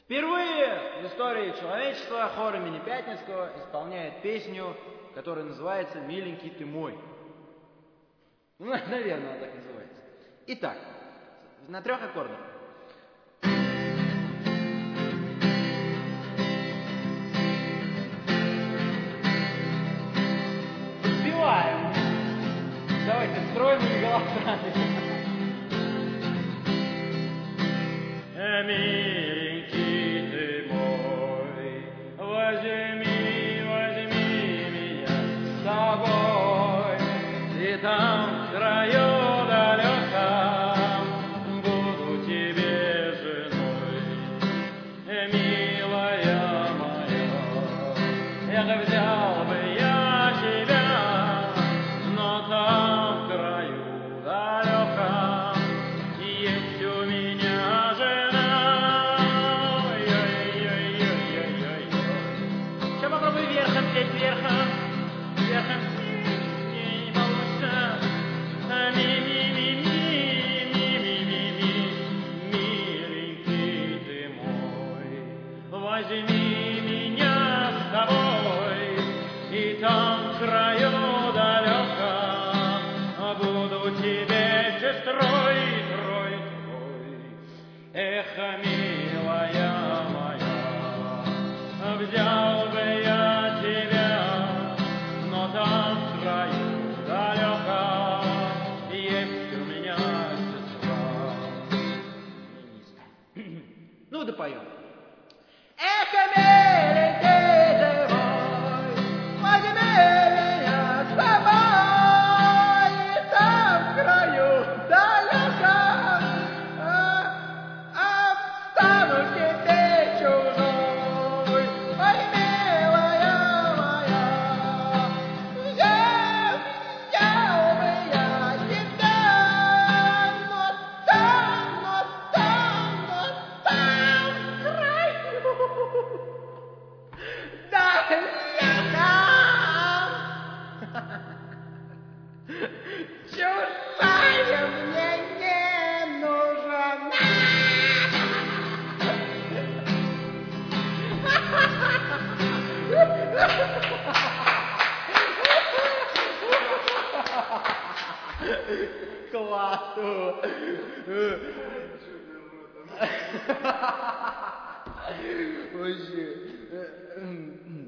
Впервые в истории человечества хор имени Пятницкого исполняет песню, которая называется «Миленький ты мой». Ну, наверное, она так называется. Итак, на 3 аккордах. Подпеваем. Давайте стройными голосами. Миленький ты мой, возьми меня с собой, и там в краю далеком буду тебе женой, милая моя. Эх, взял бы я тебя, но там в краю далеком есть у меня жена. Верхом, петь верхом, верхом не получится. Миленький ты мой, возьми меня с тобой, и там в краю далеком буду тебе сестрой, трой. Эх, милая моя, взял бы я тебя, но там в краю далеком есть у меня сестра. Ну, допоем. Эх, миленький ты мой, возьми меня с собой, и там в краю далеком стану тебе чужой. Ой, милая моя, взял бы я тебя, но там в краю далеком чужая мне не нужна. Класс! Вообще.